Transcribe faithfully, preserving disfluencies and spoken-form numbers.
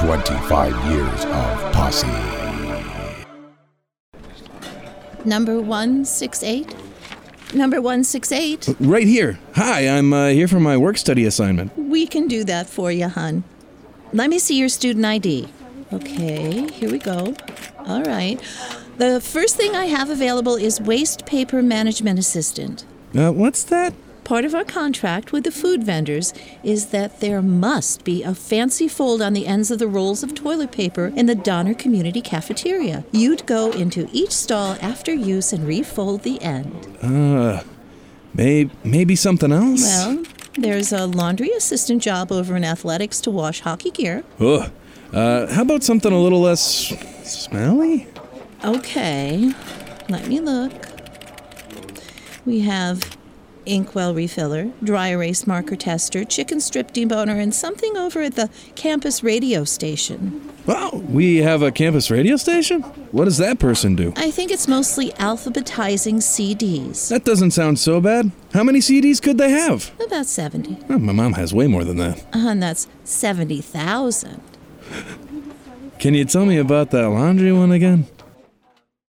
twenty-five years of Posse. Number one six eight? Number one six eight? Right here. Hi, I'm uh, here for my work-study assignment. We can do that for you, hon. Let me see your student I D. Okay, here we go. All right. The first thing I have available is Waste Paper Management Assistant. Uh, what's that? Part of our contract with the food vendors is that there must be a fancy fold on the ends of the rolls of toilet paper in the Donner Community Cafeteria. You'd go into each stall after use and refold the end. Uh, may- maybe something else? Well, there's a laundry assistant job over in athletics to wash hockey gear. Ugh. Uh, how about something a little less smelly? Okay, let me look. We have inkwell refiller, dry erase marker tester, chicken strip deboner, and something over at the campus radio station. Wow, we have a campus radio station? What does that person do? I think it's mostly alphabetizing C Ds. That doesn't sound so bad. How many C Ds could they have? About seventy. Oh, my mom has way more than that. Uh, and that's seventy thousand. Can you tell me about that laundry one again?